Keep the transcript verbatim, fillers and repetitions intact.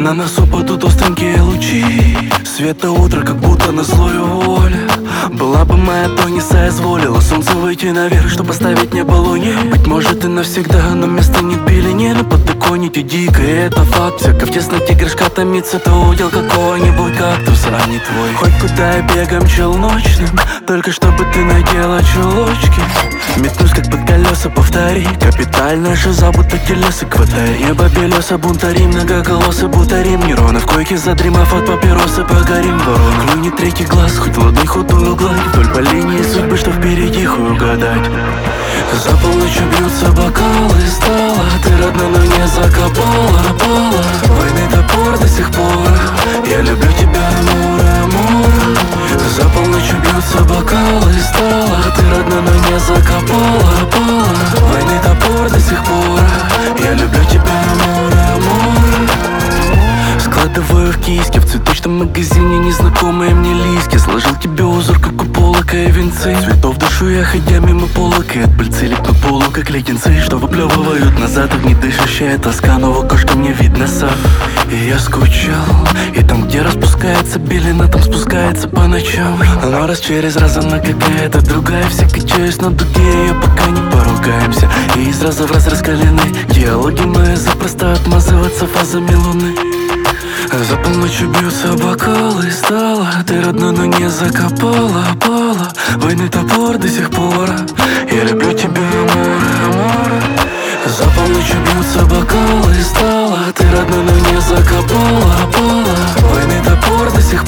На нас упадут остренькие лучи света утра, как будто на злую волю. Была бы моя, то не соизволила солнце выйти наверх, чтоб оставить небо луне. Быть может и навсегда, но место не били, не на подоконнике дико, и это факт. Всяко в тесноте горшка томится, то удел какого-нибудь кактуса, а не твой. Хоть куда я бегом челночным, только чтобы ты надела чулочки. Метнусь как под колеса, повтори капитально шиза, будто телеса кватай. Небо белеса, бунтари, многоголосый бутарим. Нейроны в койке задремав от папиросы, погорим ворона. Ну не третий глаз, хоть ладонь худую гладь, вдоль по линии судьбы, что впереди хуй угадать. За полночь бьются бокалы, стала ты родна, но не закопала, пала. Войны топор до сих пор, я люблю тебя, амура, амура. За полночь бьются бокалы, стала ты родна, но не закопала, пала. Войны топор до сих пор, я люблю тебя, амура, амура. Складываю в киски, в цветочном магазине незнакомые мне листья. Сложил тебе узор, как у полока и венцы. Цветов душу я, ходя мимо полок, и от пыльцы липну полу, как леденцы, что выплевывают назад огнедышащая тоска. Но в окошко мне видно сад, и я скучал. И там, где распускается белина, там спускается по ночам. Но раз через раз она какая-то другая, все качаюсь на дуге, ее пока не поругаемся. И из раза в раз раскалены диалоги мои, запросто отмазываться фазами луны. За полночь бьются бокалы, стала ты родна, но не закопала, пала. Войны топор до сих пор, я люблю тебя, амура, амура. За полночь бьются бокалы, стала ты родна, но не закопала, пала. Войны топор до сих